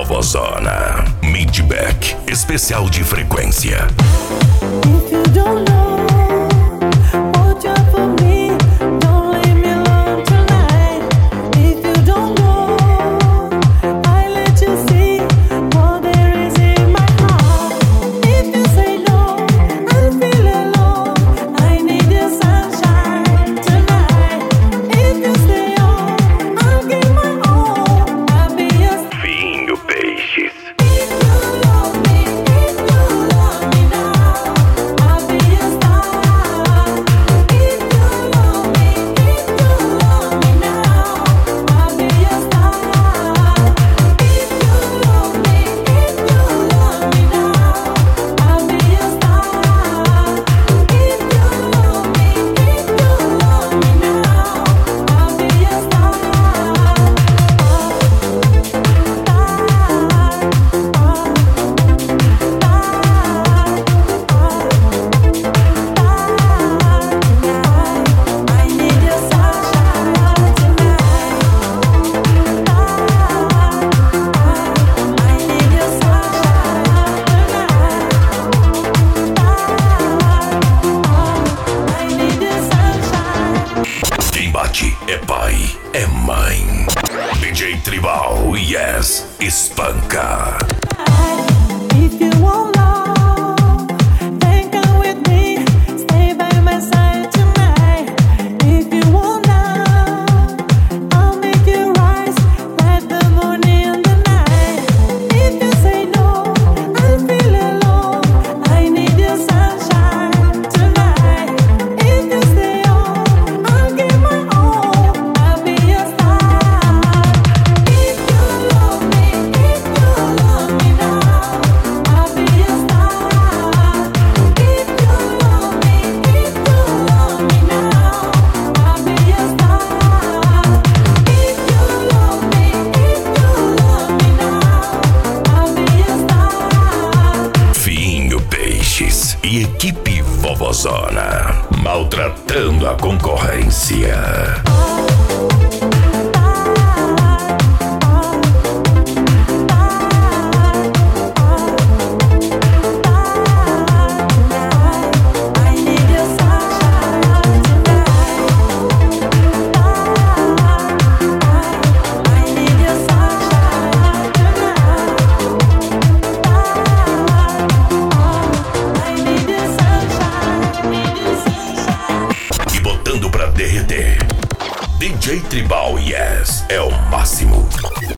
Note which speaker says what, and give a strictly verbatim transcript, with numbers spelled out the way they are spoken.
Speaker 1: Vovozona. Midback, especial de frequência.
Speaker 2: If you don't know what you're for me, don't leave me alone tonight. If you don't know, I let you see what there is in my heart. If you say no, I feel alone. I need your sunshine tonight. If you stay on, I'll give my all. I'll be your
Speaker 1: Vinho Peixes.
Speaker 2: If you love me, if you love me now, I'll be your star. If you love me, if you love me now, I'll be your star. If you love me, if you love me now, I'll be your star. If you love me, if you love me now, I'll be your star. I need your sunshine tonight. I need your sunshine tonight. I need your sunshine.
Speaker 1: Quem bate é pai, é mãe. D J Tribal, yes, espanca.
Speaker 2: If you want love, then come with me. Stay by my side tonight. If you want love, I'll make you rise like the moon in the night. If you say no, I'll feel alone. I need your sunshine tonight. If you stay on, I'll give my all. I'll be your star. If you love me, if you love me now, I'll be your star. If you love me, if you love me now, I'll be your star. If you love me, if you love me now, I'll be your star.
Speaker 1: Vinho Peixes e equipe Vovozona. Maltratando a concorrência.
Speaker 2: I need your sunshine tonight. I need your sunshine tonight. I need your sunshine, need your sunshine.
Speaker 1: E botando pra derreter. D J Tribal, yes, é o máximo.